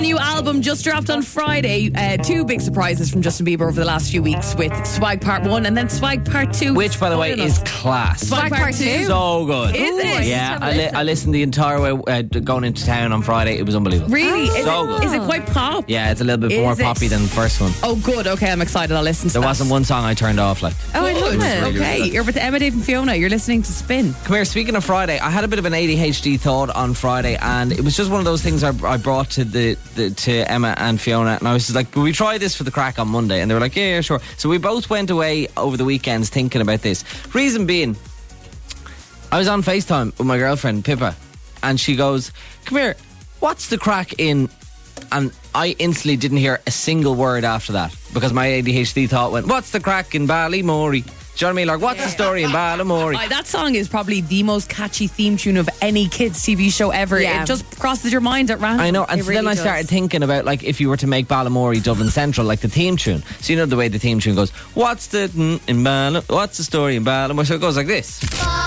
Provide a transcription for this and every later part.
new album just dropped on Friday. Two big surprises from Justin Bieber over the last few weeks with Swag Part 1 and then Swag Part 2. Which, by the way, is class. Swag Part 2. So good. Is it? Yeah, I listened the entire way going into town on Friday. It was unbelievable. Really? So good. Is it quite pop? Yeah, it's a little bit more poppy than the first one. Oh, good. Okay, I'm excited. I'll listen to that. There wasn't one song I turned off. Oh, I love it. Really Okay, good. you're with Emma, Dave and Fiona. You're listening to Spin. Come here, speaking of Friday, I had a bit of an ADHD thought on Friday, and it was just one of those things I brought to to Emma and Fiona, and I was just like, will we try this for the crack on Monday? And they were like, yeah, sure. So we both went away over the weekends thinking about this. Reason being, I was on FaceTime with my girlfriend, Pippa, and she goes, come here, what's the crack in... And I instantly didn't hear a single word after that because my ADHD thought went, what's the crack in Ballymorey? Do you know what I mean? Like, what's the story in Ballymorey? That song is probably the most catchy theme tune of any kids' TV show ever. Yeah. It just crosses your mind at random. I know, and so then I started thinking about, like, if you were to make Ballymorey Dublin Central, like the theme tune. So you know the way the theme tune goes, what's the story in Ballymorey? So it goes like this.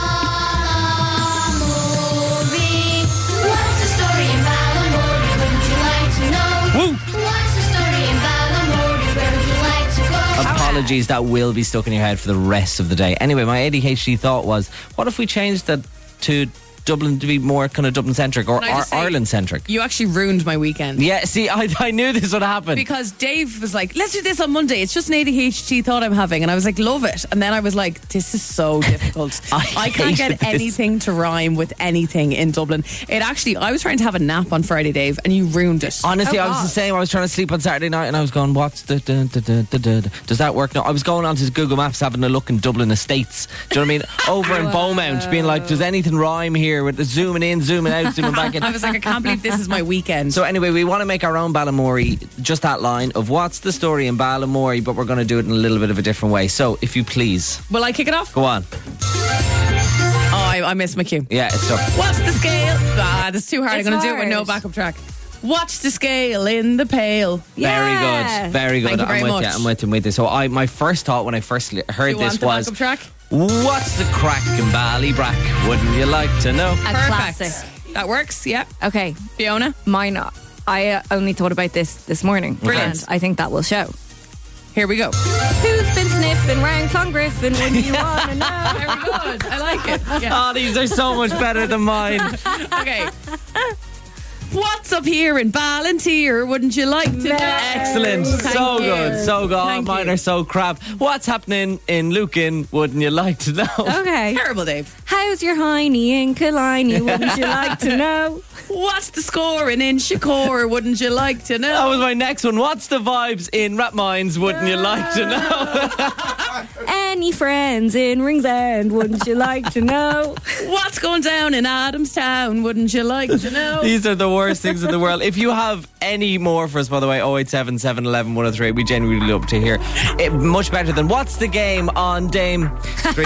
Apologies, that will be stuck in your head for the rest of the day. Anyway, my ADHD thought was, what if we changed that to Dublin to be more kind of Dublin-centric or Ireland-centric? You actually ruined my weekend. Yeah, see, I knew this would happen. Because Dave was like, let's do this on Monday. It's just an ADHD thought I'm having. And I was like, love it. And then I was like, this is so difficult. I can't get anything to rhyme with anything in Dublin. I was trying to have a nap on Friday, Dave, and you ruined it. Honestly, I was the same. I was trying to sleep on Saturday night and I was going, what's the... Does that work? No, I was going onto Google Maps having a look in Dublin Estates. Do you know what I mean? Over in Beaumont, being like, does anything rhyme here with the zooming in, zooming out, zooming back in? I was like, I can't believe this is my weekend. So anyway, we want to make our own Ballymorey, just that line of what's the story in Ballymorey, but we're going to do it in a little bit of a different way. So if you please. Will I kick it off? Go on. Oh, I missed my cue. Yeah, it's tough. What's the scale? That's too hard. I'm going to do it with no backup track. What's the scale in the pail? Yeah. Very good. Thank you very much. I'm with you. So my first thought when I first heard this was, backup track? What's the crack in Ballybrack? Wouldn't you like to know? Classic. That works, yeah. Okay. Fiona? Mine, I only thought about this morning. Brilliant. And I think that will show. Here we go. Who's been sniffing round Clongriffin when you want to know? Very good. I like it. Yeah. Oh, these are so much better than mine. Okay. What's up here in Ballantyre? Wouldn't you like to know? Excellent. So good. So good. Oh, mine are so crap. What's happening in Lucan? Wouldn't you like to know? Okay. Terrible, Dave. How's your hiney in Killiney? Wouldn't you like to know? What's the scoring in Shakur? Wouldn't you like to know? That was my next one. What's the vibes in Rapmines? Wouldn't you like to know? Any friends in Ringsend? Wouldn't you like to know? What's going down in Adamstown? Wouldn't you like to know? These are the worst things in the world. If you have any more for us, by the way, 087 711 103, we genuinely love to hear it. Much better than what's the game on Dame Street.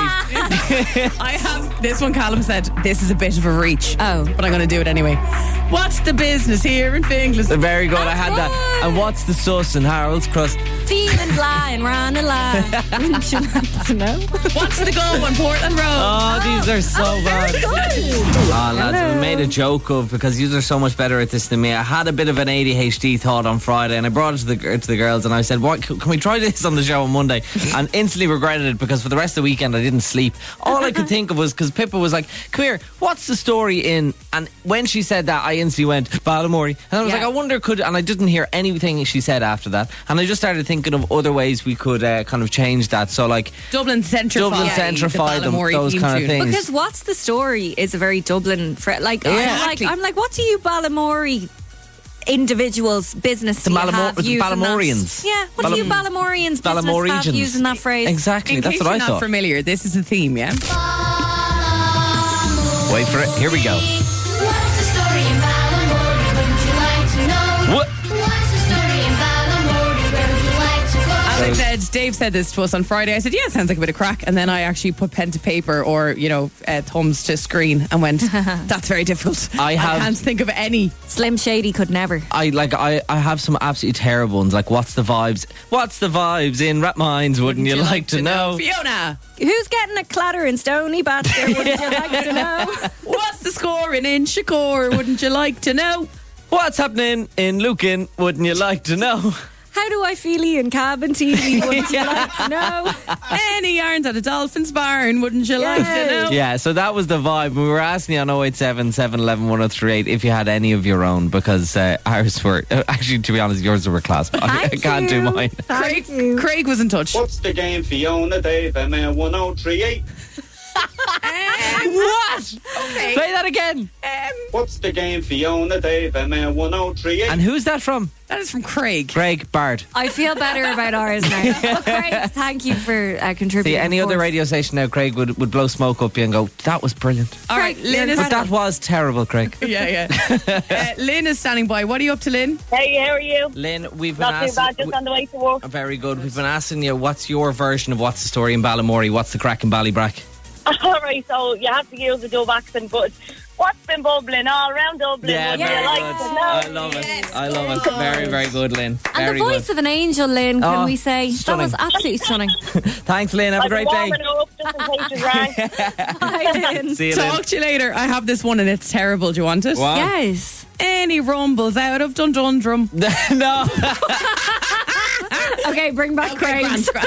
I have this one. Callum said this is a bit of a reach. Oh. But I'm going to do it anyway. What's the business here in Finglas? Very good. I had that. And what's the sus in Harold's Crust? Feeling blind, run a line. Wouldn't you like to know? What's the go on Portland Road? Oh, these are so bad. Good. Oh, lads, we made a joke of, because you are so much better at this than me. I had a bit of an ADHD thought on Friday and I brought it to the girls and I said, "What? Can we try this on the show on Monday?" And instantly regretted it because for the rest of the weekend I didn't sleep. All I could think of was, because Pippa was like, "Come here, what's the story in..." And when she said that, I instantly went, Ballymorey. And I was like, I wonder and I didn't hear anything she said after that. And I just started thinking of other ways we could kind of change that. So like Dublin Centrify them, those kind of things. Because what's the story is a very Dublin I'm like, what do you Ballymorey individuals, business do you have using Ballamorians? that? Yeah, what do you Ballamorians business have using that phrase? Exactly, that's what I thought. Not familiar, this is the theme, yeah? Wait for it, here we go. What's the story in Ballymorey? Wouldn't you like to know? What? What's the story in Ballymorey? Where would you like to go? As I said, Dave said this to us on Friday. I said, yeah, it sounds like a bit of crack. And then I actually put pen to paper or, thumbs to screen and went, that's very difficult. I can't think of any. Slim Shady could never. I have some absolutely terrible ones. Like, what's the vibes? What's the vibes in Rapmines? Wouldn't you like to know? Fiona! Who's getting a clatter in Stony Bastard? Wouldn't you like to know? What's the scoring in Shakur? Wouldn't you like to know? What's happening in Lucan? Wouldn't you like to know? How do I feel in cabin TV? Wouldn't you like to know? Any yarns at a Dolphins barn, wouldn't you like to know? Yeah, so that was the vibe. We were asking you on 087 711 1038 if you had any of your own, because ours were, actually, to be honest, yours were class. I can't do mine. Craig was in touch. What's the game, Fiona, Dave, ML 1038? What? Okay. Say that again. What's the game, Fiona, Dave, ML 1038? And who's that from? That is from Craig. Craig Bard. I feel better about ours now. But Craig, thank you for contributing. See, any of other course. radio station now, Craig would blow smoke up you and go, that was brilliant. All right, Lynn is. But that was terrible, Craig. Yeah. Lynn is standing by. What are you up to, Lynn? Hey, how are you? Lynn, we've been Not too bad, just on the way to work. Very good. We've been asking you, what's your version of What's the Story in Ballymorey? What's the crack in Ballybrack? All right, so you have to use the Dub accent, but what's been bubbling all around Dublin? Yeah, Would very you like good. to know? I love it. I love it. Very, very good, Lynn. And Very the voice good. of an angel, Lynn, can Oh, we say? stunning. That was absolutely stunning. Thanks, Lynn. Have a great day. I've been warming up just in case you rang. Hi, Lynn. See you, Lynn. Talk to you later. I have this one and it's terrible. Do you want it? Wow. Yes. Any rumbles out of Dundrum? No. Okay, bring back Craig.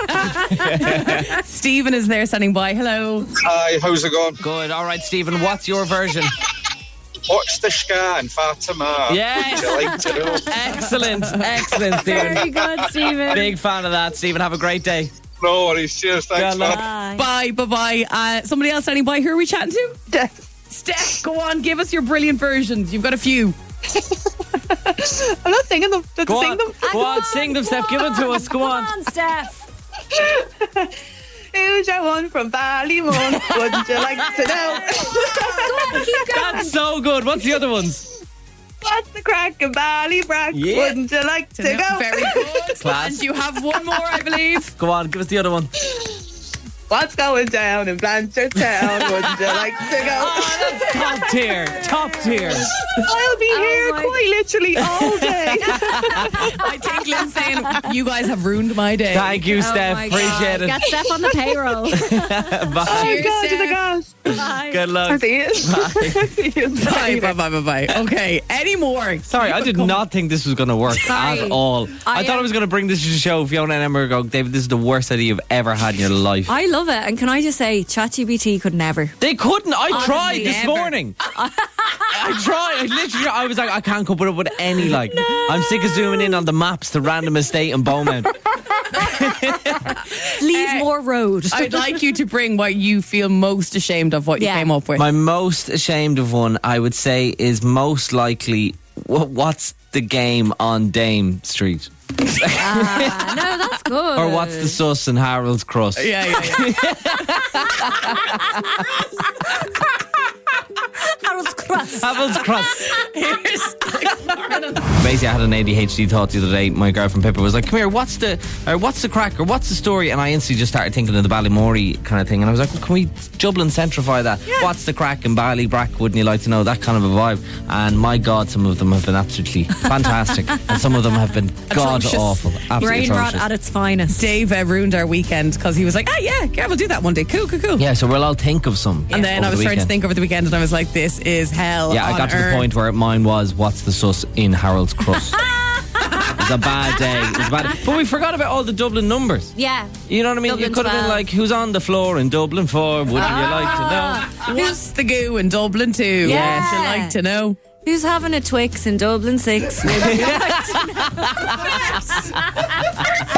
Stephen is there standing by. Hello. Hi, how's it going? Good. All right, Stephen, what's your version? What's the ska in Fatima? Yes. Would you like to know? Excellent, Stephen. Very good, Stephen. Big fan of that, Stephen. Have a great day. No worries. Cheers. Thanks, Good luck. man. Bye. Somebody else standing by. Who are we chatting to? Steph, go on. Give us your brilliant versions. You've got a few. I'm not singing them. Just Go sing on, them. go on, sing them, Steph. Give them to us. Go on. Come on, Steph. Who's your one from Ballymun? Wouldn't you like to know? Go on, keep going. That's so good. What's the other ones? What's the crack in Ballybrack? Yeah. Wouldn't you like to go? Very good. Class. And you have one more, I believe. Go on, give us the other one. What's going down in Blanchardstown? Wouldn't you like to go? Top tier. I'll be here my- quite literally all day. I think Lynn's saying you guys have ruined my day. Thank you, Oh Steph. my Appreciate God. Get Steph on the payroll. it. Bye. Oh, Cheers, God, to the Steph. gas. Bye. Good luck. See you. See you. Bye. Okay, any more? Sorry, I did not think this was going to work Sorry. at all. I thought I am- was going to bring this to the show. Fiona and Emma go, David, this is the worst idea you've ever had in your life. I love it. And can I just say, ChatGPT could never. They couldn't. I tried this never. morning. I tried. I literally, I was like, I can't come up with any, like, I'm sick of zooming in on the maps to random estate in Beaumont. Please more road. I'd like you to bring what you feel most ashamed of what you Yeah. came up with. My most ashamed of one, I would say, is most likely, what's the game on Dame Street? No, that's good. Or what's the sus in Harold's Cross? Yeah. Harold's Cross. Harold's Cross. Here's Basically, I had an ADHD thought the other day. My girlfriend Pippa was like, "Come here, what's the crack, or what's the story?" And I instantly just started thinking of the Ballymorey kind of thing. And I was like, well, "Can we Dublin centrify that? What's the crack in Ballybrack? Wouldn't you like to know?" That kind of a vibe. And my God, some of them have been absolutely fantastic, and some of them have been god Atrocious. awful, absolutely Brain rot atrocious. at its finest. Dave ruined our weekend because he was like, yeah, we'll do that one day. Cool. Yeah, so we'll all think of some. And then over I was the trying to weekend. think over the weekend, and I was like, this is hell. Yeah, I on got to the earth. point where mine was, what's the sus in Harold's Cross? It was a bad day. It was a bad day. But we forgot about all the Dublin numbers. Yeah. You know what I mean? Dublin You could have been 12. like, who's on the floor in Dublin for? Wouldn't you like to know? Who's the goo in Dublin too? Yeah. Would you like to know? Who's having a Twix in Dublin 6?